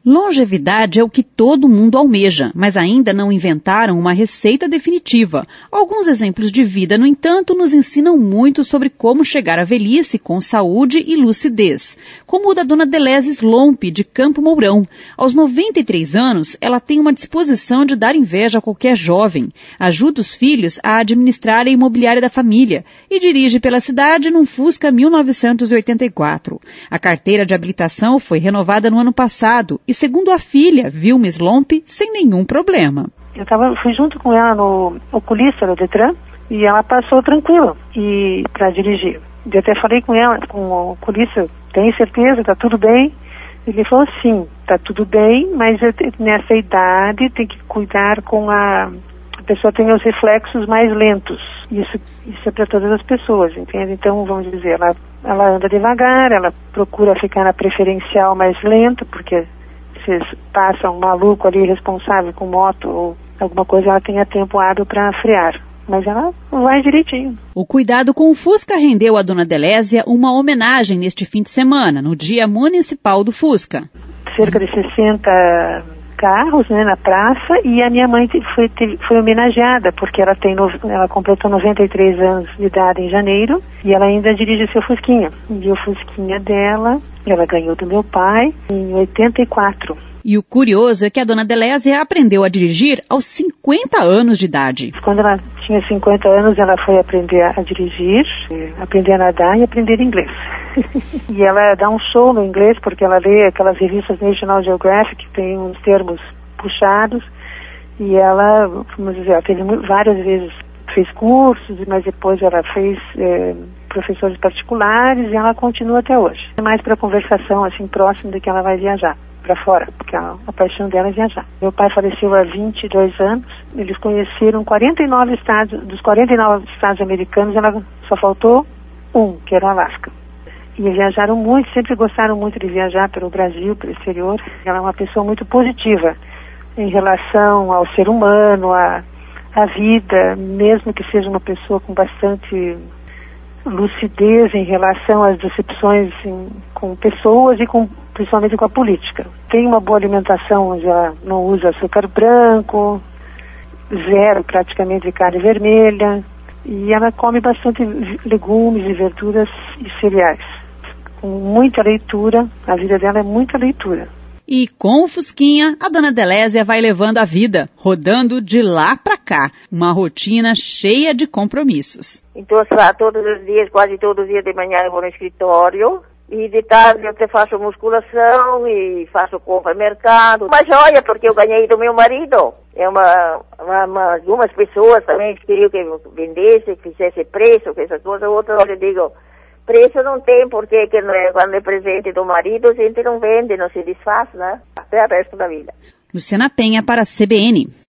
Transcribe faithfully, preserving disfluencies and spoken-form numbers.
Longevidade é o que todo mundo almeja, mas ainda não inventaram uma receita definitiva. Alguns exemplos de vida, no entanto, nos ensinam muito sobre como chegar à velhice com saúde e lucidez. Como o da dona Deleze Slomp, de Campo Mourão. Aos noventa e três anos, ela tem uma disposição de dar inveja a qualquer jovem. Ajuda os filhos a administrar a imobiliária da família e dirige pela cidade num Fusca mil novecentos e oitenta e quatro. A carteira de habilitação foi renovada no ano passado e, segundo a filha, Vilma Slomp, sem nenhum problema. Eu tava, fui junto com ela no oculista do Detran e ela passou tranquila e para dirigir. Eu até falei com ela, com o oculista, tem certeza, tá tudo bem? Ele falou, sim, tá tudo bem, mas eu, nessa idade tem que cuidar com a... A pessoa tem os reflexos mais lentos. Isso, isso é para todas as pessoas, entende? Então, vamos dizer, ela, ela anda devagar, ela procura ficar na preferencial mais lenta, porque se passa um maluco ali responsável com moto ou alguma coisa, ela tenha tempo hábil para frear. Mas ela vai direitinho. O cuidado com o Fusca rendeu a dona Delésia uma homenagem neste fim de semana, no Dia Municipal do Fusca. Cerca de sessenta carros, né, na praça, e a minha mãe foi, foi homenageada, porque ela, tem, ela completou noventa e três anos de idade em janeiro, e ela ainda dirige seu Fusquinha. E o Fusquinha dela, ela ganhou do meu pai em oitenta e quatro. E o curioso é que a dona Delésia aprendeu a dirigir aos cinquenta anos de idade. Quando ela tinha cinquenta anos, ela foi aprender a dirigir, aprender a nadar e aprender inglês. E ela dá um show no inglês, porque ela lê aquelas revistas National Geographic, que tem uns termos puxados, e ela, vamos dizer, ela teve várias vezes, fez cursos, mas depois ela fez é, professores particulares, e ela continua até hoje. É mais para conversação, assim, próximo do que ela vai viajar para fora, porque a, a paixão dela é viajar. Meu pai faleceu há vinte e dois anos, eles conheceram quarenta e nove estados, dos quarenta e nove estados americanos, ela só faltou um, que era o Alasca. E viajaram muito, sempre gostaram muito de viajar pelo Brasil, pelo exterior. Ela é uma pessoa muito positiva em relação ao ser humano, à, à vida, mesmo que seja uma pessoa com bastante lucidez em relação às decepções em, com pessoas e com, principalmente com a política. Tem uma boa alimentação, onde ela não usa açúcar branco, zero praticamente de carne vermelha, e ela come bastante legumes e verduras e cereais. Com muita leitura, a vida dela é muita leitura. E com o Fusquinha, a dona Delésia vai levando a vida, rodando de lá para cá, uma rotina cheia de compromissos. Então, todos os dias, quase todos os dias de manhã eu vou no escritório, e de tarde eu até faço musculação e faço compra no mercado. Uma joia, porque eu ganhei do meu marido. É uma, uma, uma, algumas pessoas também que queriam que eu vendesse, que fizesse preço, que essas coisas. Outras eu digo, preço não tem, porque que não é, quando é presente do marido, a gente não vende, não se desfaz, né? Até o resto da vida. Luciana Penha para a C B N.